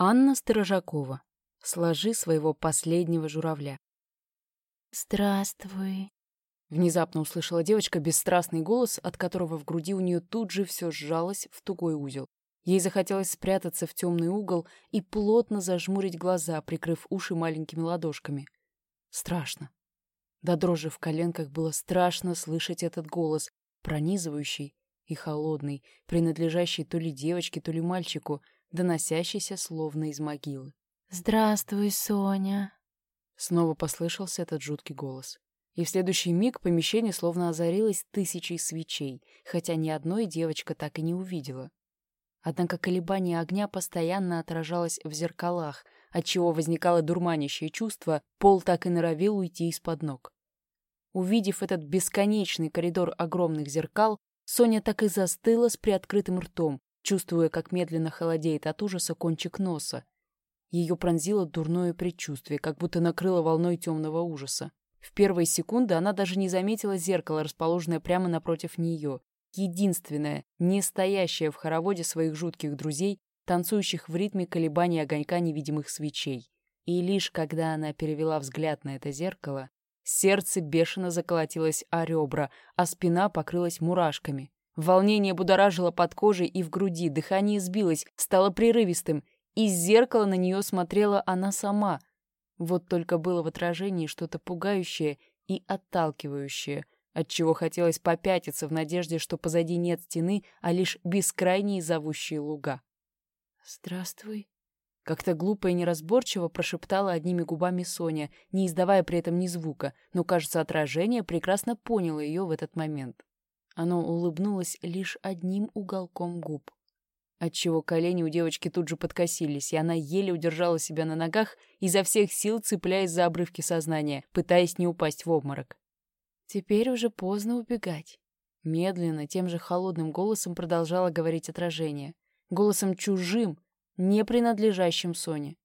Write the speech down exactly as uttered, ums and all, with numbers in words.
Анна Сторожакова. Сложи своего последнего журавля. «Здравствуй», — внезапно услышала девочка бесстрастный голос, от которого в груди у нее тут же все сжалось в тугой узел. Ей захотелось спрятаться в темный угол и плотно зажмурить глаза, прикрыв уши маленькими ладошками. Страшно. До дрожи в коленках было страшно слышать этот голос, пронизывающий и холодный, принадлежащий то ли девочке, то ли мальчику, доносящийся словно из могилы. «Здравствуй, Соня», — снова послышался этот жуткий голос. И в следующий миг помещение словно озарилось тысячей свечей, хотя ни одной девочка так и не увидела. Однако колебание огня постоянно отражалось в зеркалах, отчего возникало дурманящее чувство, пол так и норовил уйти из-под ног. Увидев этот бесконечный коридор огромных зеркал, Соня так и застыла с приоткрытым ртом, чувствуя, как медленно холодеет от ужаса кончик носа. Ее пронзило дурное предчувствие, как будто накрыло волной темного ужаса. В первые секунды она даже не заметила зеркало, расположенное прямо напротив нее. Единственное, не стоящее в хороводе своих жутких друзей, танцующих в ритме колебаний огонька невидимых свечей. И лишь когда она перевела взгляд на это зеркало, сердце бешено заколотилось о ребра, а спина покрылась мурашками. Волнение будоражило под кожей и в груди, дыхание сбилось, стало прерывистым. Из зеркала на нее смотрела она сама. Вот только было в отражении что-то пугающее и отталкивающее, отчего хотелось попятиться в надежде, что позади нет стены, а лишь бескрайние зовущие луга. «Здравствуй», — как-то глупо и неразборчиво прошептала одними губами Соня, не издавая при этом ни звука, но, кажется, отражение прекрасно поняло ее в этот момент. Оно улыбнулось лишь одним уголком губ, отчего колени у девочки тут же подкосились, и она еле удержала себя на ногах, изо всех сил цепляясь за обрывки сознания, пытаясь не упасть в обморок. «Теперь уже поздно убегать», — медленно, тем же холодным голосом продолжало говорить отражение. Голосом чужим, не принадлежащим Соне.